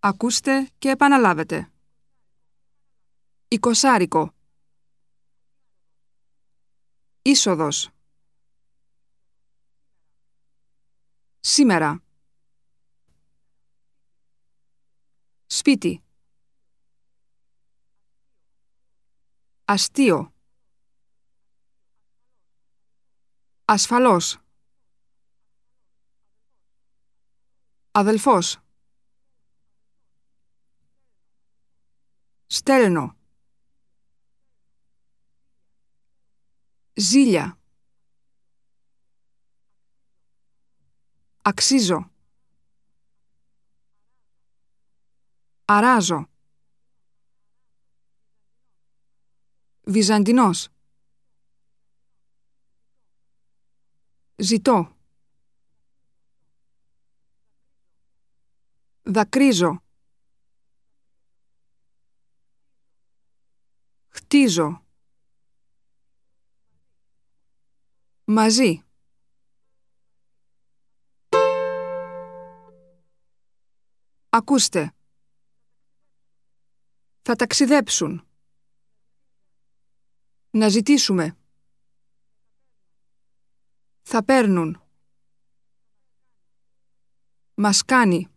Ακούστε και επαναλάβετε. Εικοσάρικο. Είσοδος. Σήμερα. Σπίτι. Αστείο. Ασφαλώς. Αδελφός. Στέλνω. Ζήλια. Αξίζω. Αράζω. Βυζαντινός. Ζητώ. Δακρύζω. Χτίζω. Μαζί. Ακούστε. Θα ταξιδέψουν. Να ζητήσουμε. Θα παίρνουν. Μας κάνει.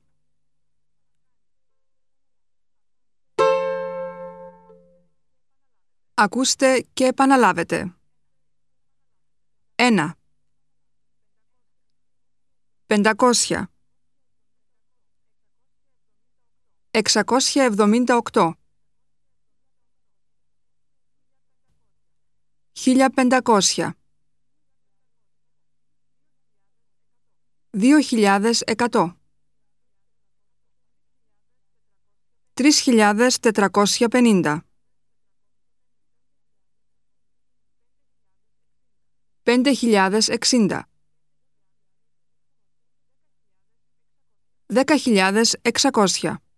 Ακούστε και επαναλάβετε. 1. 500. 678. 1500. 2100. 3450. 5060. 10.600.